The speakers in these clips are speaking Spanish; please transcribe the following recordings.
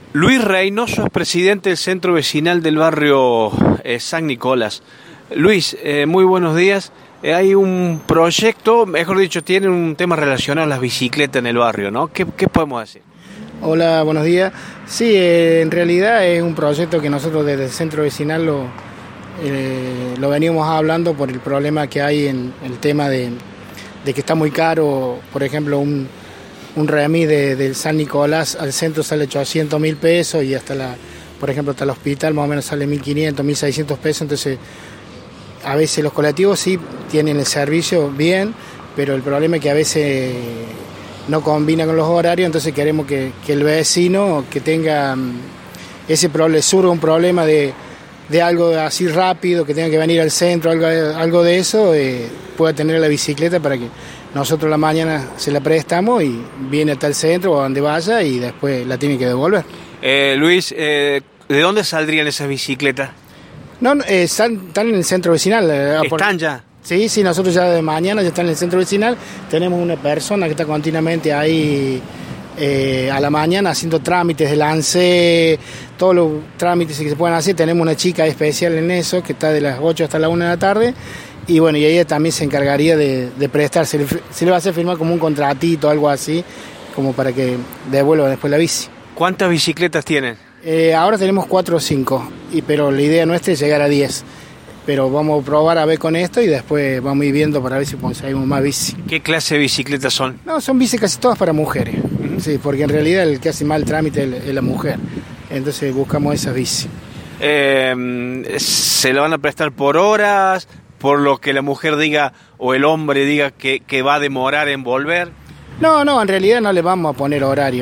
Luis Reynoso es presidente del Centro Vecinal del barrio San Nicolás. Luis, muy buenos días. Hay un proyecto, mejor dicho, tiene un tema relacionado a las bicicletas en el barrio, ¿no? ¿Qué podemos decir? Hola, buenos días. Sí, en realidad es un proyecto que nosotros desde el Centro Vecinal lo veníamos hablando por el problema que hay en el tema de que está muy caro. Por ejemplo, un remis del San Nicolás al centro sale 800.000 pesos y por ejemplo, hasta el hospital más o menos sale 1.500, 1.600 pesos. Entonces, a veces los colectivos sí tienen el servicio bien, pero el problema es que a veces no combina con los horarios. Entonces queremos que el vecino que tenga ese problema, surja un problema de algo así rápido, que tenga que venir al centro, algo de eso, pueda tener la bicicleta para que nosotros la mañana se la prestamos y viene hasta el centro o donde vaya y después la tiene que devolver. Luis, ¿de dónde saldrían esas bicicletas? No, están en el centro vecinal. ¿Están ya? Sí, nosotros ya de mañana ya están en el centro vecinal. Tenemos una persona que está continuamente ahí a la mañana haciendo trámites del ANSE, todos los trámites que se pueden hacer. Tenemos una chica especial en eso que está de las 8 hasta la 1 de la tarde. Y bueno, y ella también se encargaría de prestarse. Se le va a hacer firmar como un contratito, algo así, como para que devuelva después la bici. ¿Cuántas bicicletas tienen? Ahora tenemos 4 o 5, pero la idea nuestra es llegar a 10. Pero vamos a probar a ver con esto y después vamos a ir viendo para ver si conseguimos más bici. ¿Qué clase de bicicletas son? No, son bicis casi todas para mujeres. Sí, porque en realidad el que hace mal trámite es la mujer. Entonces buscamos esas bici. ¿Se le van a prestar por horas, por lo que la mujer diga o el hombre diga que va a demorar en volver? No, en realidad no le vamos a poner horario,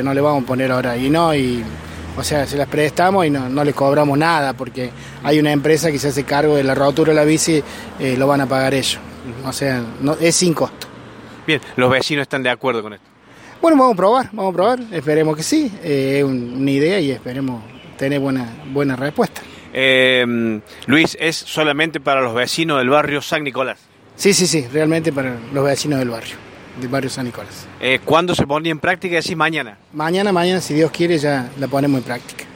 o sea, se las prestamos y no le cobramos nada, porque hay una empresa que se hace cargo de la rotura de la bici, lo van a pagar ellos. O sea, es sin costo. Bien, ¿los vecinos están de acuerdo con esto? Bueno, vamos a probar, esperemos que sí, es una idea y esperemos tener buena respuesta. Luis, ¿es solamente para los vecinos del barrio San Nicolás? Sí, realmente para los vecinos del barrio San Nicolás. ¿Cuándo se pone en práctica? ¿Decís mañana? Mañana, si Dios quiere, ya la ponemos en práctica.